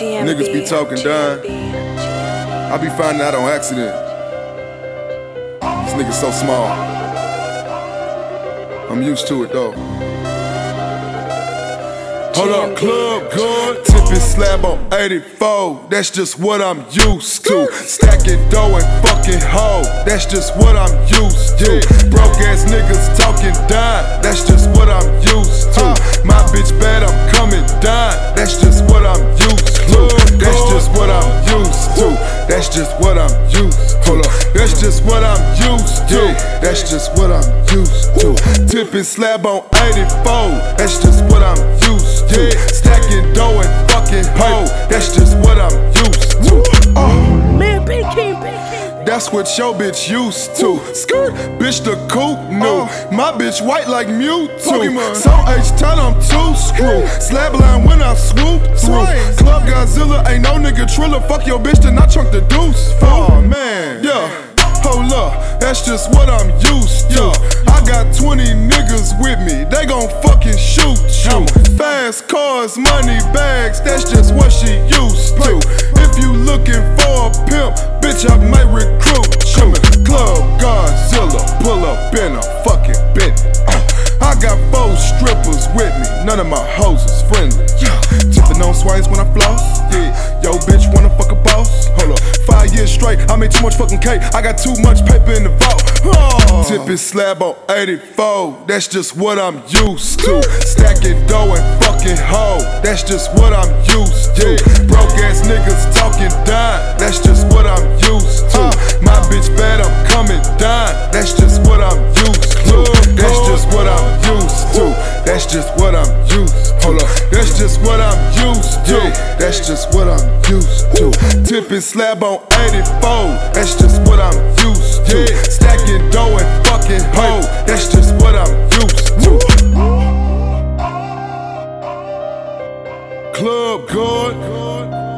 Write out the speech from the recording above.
Niggas be talking dime. I be finding out on accident. This nigga so small. I'm used to it though. Hold up, club good, tipping slab on 84. That's just what I'm used to. Stacking dough and fucking hoe. That's just what I'm used to. Broke ass niggas talking dime. That's just what I'm used to. My bitch bad, I'm coming down. That's just what I'm used to. That's just what I'm used to. That's just what I'm used to. That's just what I'm used to. That's just what I'm used to. Tipping slab on 84. That's just what I'm used to. Stacking dough and fucking hoe. That's just what I'm used to. Man, Big King. That's what your bitch used to. Skirt, bitch the coupe new. My bitch white like Mewtwo. So H10 I'm too screw. Slab line when I swoop through. Club Godzilla ain't no nigga Triller. Fuck your bitch then I chunk the deuce. Oh man, yeah. Hold up, that's just what I'm used to. I got 20 niggas with me, they gon' fucking shoot you. Fast cars, money bags, that's just what she used to. If you looking for a pimp, bitch, I might recruit you. Club Godzilla, pull up in a fucking Bentley. I got 4 strippers with me, none of my hoes is friendly. Tipping on swings when I floss. Yo, bitch wanna fuck a boss? Hold up, 5 years straight, I made too much fucking cake. I got too much paper in the vault. Tipping slab on 84, that's just what I'm used to. Stacking dough and fucking hoe, that's just what I'm used to. Broke ass niggas talking dime, that's just what I'm used to. My bitch bad, I'm coming down, that's just what I'm used to. That's just what I'm used to. That's just what I'm used to. That's just what I'm used to. That's just what I'm used to. Tipping slab on 84. That's just what I'm used to. Stacking dough and fucking hoe. That's just what I'm used to. Club good.